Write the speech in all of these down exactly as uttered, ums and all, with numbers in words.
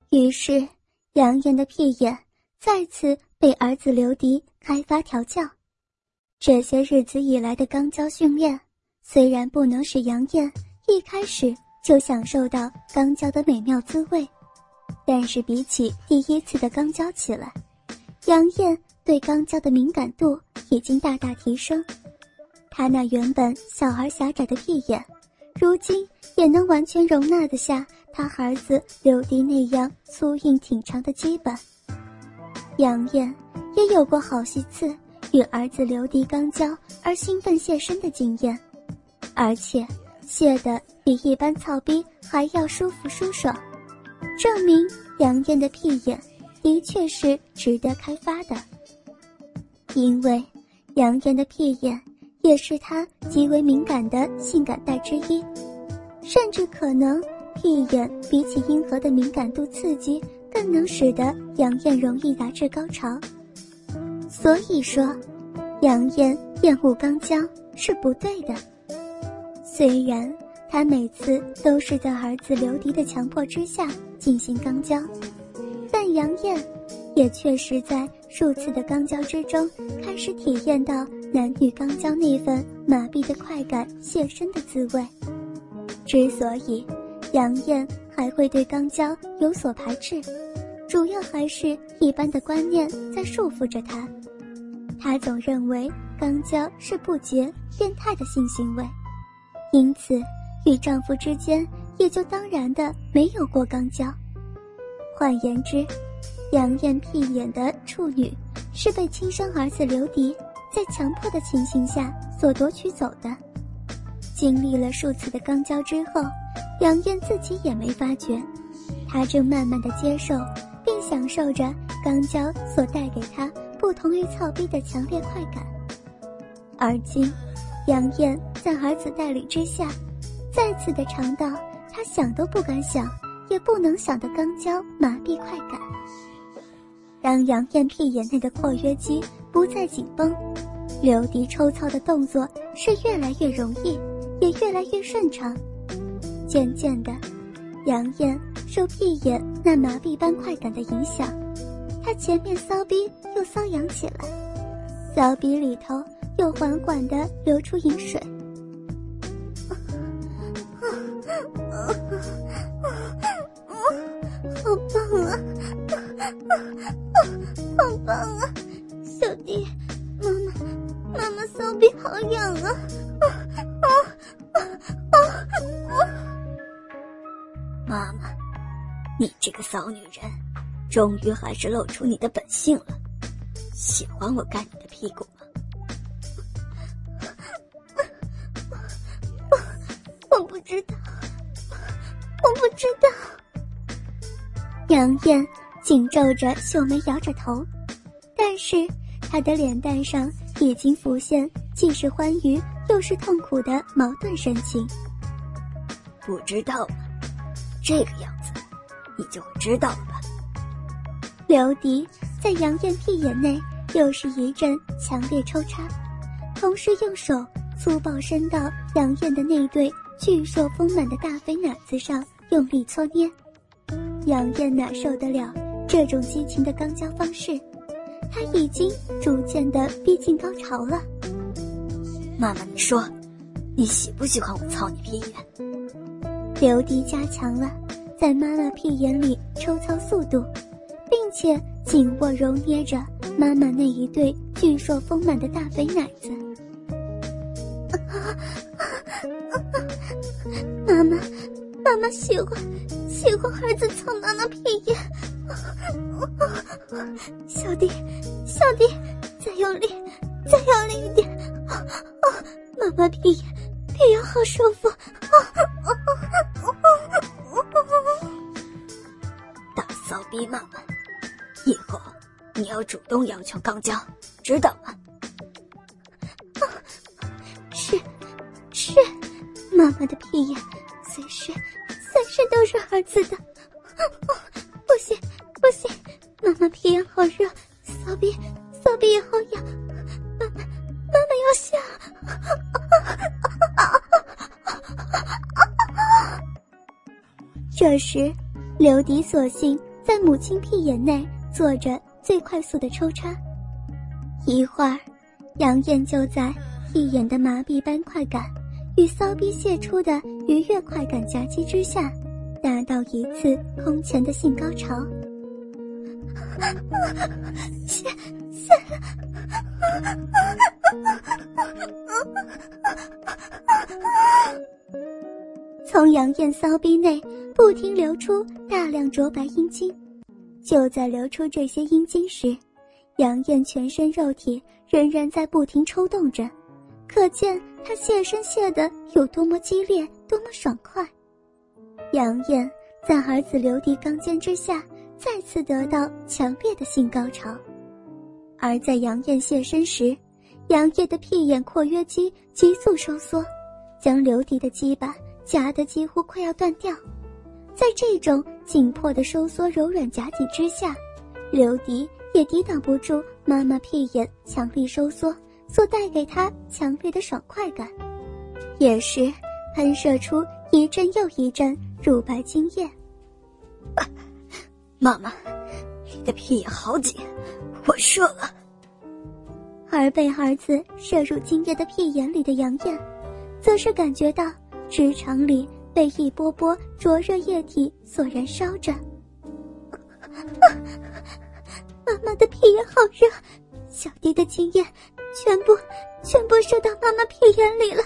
于是杨艳的屁眼再次被儿子刘迪开发调教。这些日子以来的肛交训练，虽然不能使杨艳一开始就享受到肛交的美妙滋味，但是比起第一次的肛交起来，杨艳对肛交的敏感度已经大大提升。她那原本小而狭窄的屁眼，如今也能完全容纳得下她儿子刘迪那样粗硬挺长的基本。杨艳也有过好些次与儿子刘迪肛交而兴奋泄身的经验，而且泄得比一般操逼还要舒服舒爽，证明杨艳的屁眼的确是值得开发的。因为杨艳的屁眼也是她极为敏感的性感带之一，甚至可能屁眼比起阴核的敏感度刺激更能使得杨艳容易达至高潮。所以说杨艳厌恶肛交是不对的。虽然她每次都是在儿子刘迪的强迫之下进行肛交，但杨艳也确实在数次的肛交之中开始体验到男女肛交那份麻痹的快感泄身的滋味。之所以杨艳还会对肛交有所排斥，主要还是一般的观念在束缚着她。她总认为肛交是不洁变态的性行为，因此与丈夫之间也就当然的没有过肛交。换言之，杨艳屁眼的处女是被亲生儿子刘迪在强迫的情形下所夺取走的。经历了数次的肛交之后，杨艳自己也没发觉，她正慢慢的接受并享受着肛交所带给她不同于操逼的强烈快感。而今杨艳在儿子带领之下，再次的尝到她想都不敢想也不能想的肛交麻痹快感。当杨艳屁眼内的括约肌不再紧绷，刘迪抽操的动作是越来越容易，也越来越顺畅。渐渐的，杨艳受屁眼那麻痹般快感的影响，她前面骚逼又瘙痒起来，骚逼里头又缓缓地流出饮水。好棒啊，好棒啊，小弟，妈妈妈妈骚逼好痒啊，啊啊啊啊！ 妈妈，你这个骚女人，终于还是露出你的本性了。喜欢我干你的屁股吗？ 我我不知道，我不知道。杨艳紧皱着秀眉摇着头，但是她的脸蛋上已经浮现既是欢愉又是痛苦的矛盾神情。 不知道吗？这个样子你就会知道了吧。 刘迪在杨艳屁眼内又是一阵强烈抽插，同时用手粗暴伸到杨艳的那对巨硕丰满的大肥奶子上用力搓捏。杨艳哪受得了这种激情的肛交方式，她已经逐渐的逼近高潮了。 妈妈，你说你喜不喜欢我操你屁眼？ 刘迪加强了在妈妈屁眼里抽操速度，并且紧握揉捏着妈妈那一对巨硕丰满的大肥奶子。妈妈妈妈喜欢喜欢儿子操妈妈屁眼。小弟小弟再用力再用力一点。妈妈屁眼屁眼好舒服。 大骚逼妈妈，以后你要主动要求肛交，知道吗？ 是是，妈妈的屁眼随时随时都是儿子的。不行不行，妈妈屁眼好热，骚逼骚逼也好痒，妈妈妈妈要下。这时刘迪索性在母亲屁眼内做着最快速的抽插。一会儿，杨艳就在屁眼的麻痹般快感与骚逼泄出的愉悦快感夹击之下，达到一次空前的性高潮。泄泄从杨艳骚逼内不停流出大量浊白阴茎。就在流出这些阴茎时，杨艳全身肉体仍然在不停抽动着，可见她泄身泄得有多么激烈，多么爽快。杨艳在儿子刘迪刚尖之下再次得到强烈的性高潮。而在杨艳泄身时，杨艳的屁眼括约肌急速收缩，将刘迪的鸡巴夹得几乎快要断掉。在这种紧迫的收缩柔软夹紧之下，刘迪也抵挡不住妈妈屁眼强力收缩所带给他强烈的爽快感，也是喷射出一阵又一阵乳白精液。 啊，妈妈，你的屁眼好紧，我射了。 而被儿子射入精液的屁眼里的杨艳，则是感觉到直肠里被一波波灼热液体所燃烧着。妈妈的屁眼好热，小弟的精液全部全部射到妈妈屁眼里了。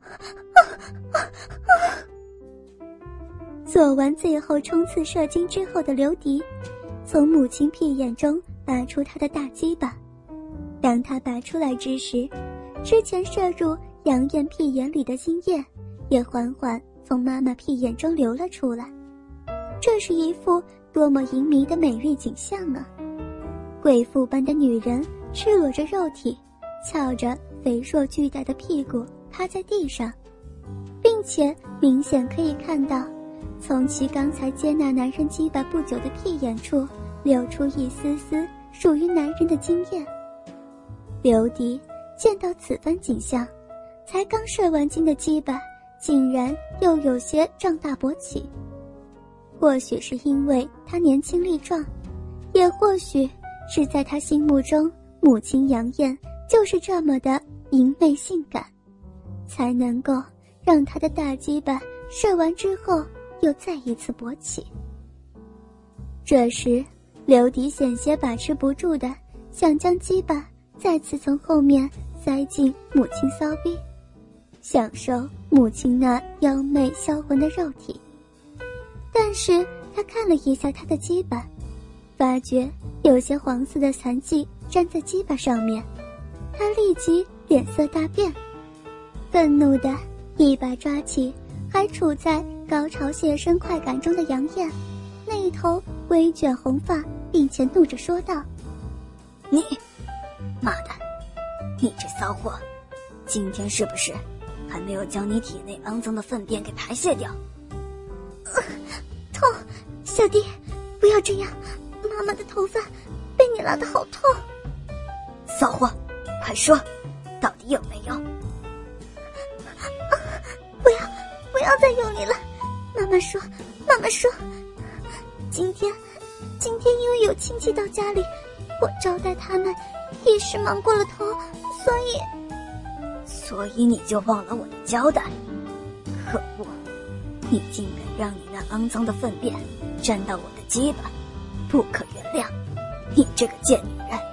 做完最后冲刺射精之后的刘迪，从母亲屁眼中拔出他的大鸡巴。当他拔出来之时，之前射入杨艳屁眼里的精液也缓缓从妈妈屁眼中流了出来。这是一幅多么淫靡的美丽景象啊！贵妇般的女人赤裸着肉体，翘着肥硕巨大的屁股趴在地上，并且明显可以看到从其刚才接纳男人鸡巴不久的屁眼处流出一丝丝属于男人的精液。刘迪见到此番景象，才刚射完精的鸡巴竟然又有些胀大勃起。或许是因为他年轻力壮，也或许是在他心目中母亲杨艳就是这么的淫媚性感，才能够让他的大鸡巴射完之后又再一次勃起。这时刘迪险些把持不住的想将鸡巴再次从后面塞进母亲骚逼，享受母亲那妖媚销魂的肉体。但是他看了一下他的鸡巴，发觉有些黄色的残迹粘在鸡巴上面，他立即脸色大变，愤怒的一把抓起还处在高潮泄身快感中的杨艳，那一头微卷红发，并且怒着说道： 你妈的，你这骚货，今天是不是还没有将你体内肮脏的粪便给排泄掉？ 呃、痛，小弟不要这样，妈妈的头发被你拉得好痛。 骚货，快说，到底有没有？ 啊，不要不要再用力了，妈妈说妈妈说今天今天因为有亲戚到家里，我招待他们一时忙过了头，所以所以你就忘了我的交代。可恶，你竟敢让你那肮脏的粪便沾到我的鸡巴，不可原谅，你这个贱女人。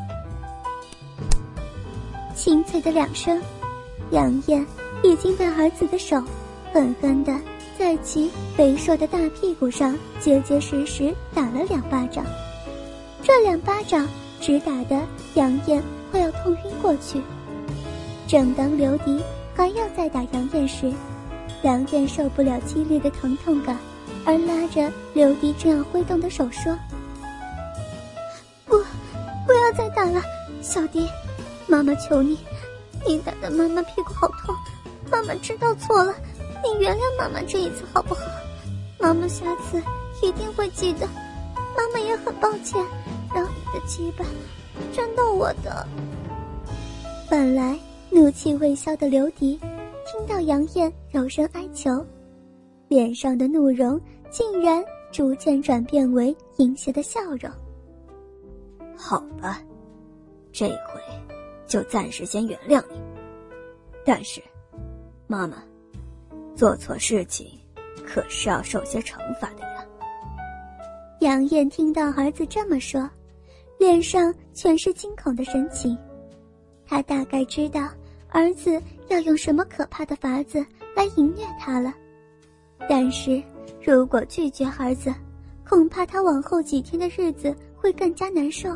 清脆的两声，杨艳已经被儿子的手狠狠地在其肥硕的大屁股上结结实实打了两巴掌。这两巴掌直打得杨艳快要痛晕过去。正当刘迪还要再打杨艳时，杨艳受不了激烈的疼痛感，而拉着刘迪正要挥动的手说：不不要再打了，小弟，妈妈求你，你打的妈妈屁股好痛，妈妈知道错了，你原谅妈妈这一次好不好？妈妈下次一定会记得，妈妈也很抱歉让你的鸡巴沾到我的。本来怒气未消的刘迪听到杨艳柔声哀求，脸上的怒容竟然逐渐转变为淫邪的笑容。 好吧，这回就暂时先原谅你，但是妈妈，做错事情可是要受些惩罚的呀。 杨艳听到儿子这么说，脸上全是惊恐的神情。他大概知道儿子要用什么可怕的法子来淫虐他了，但是如果拒绝儿子，恐怕他往后几天的日子会更加难受。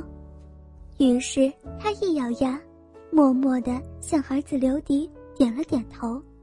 于是他一咬牙，默默地向儿子刘迪点了点头。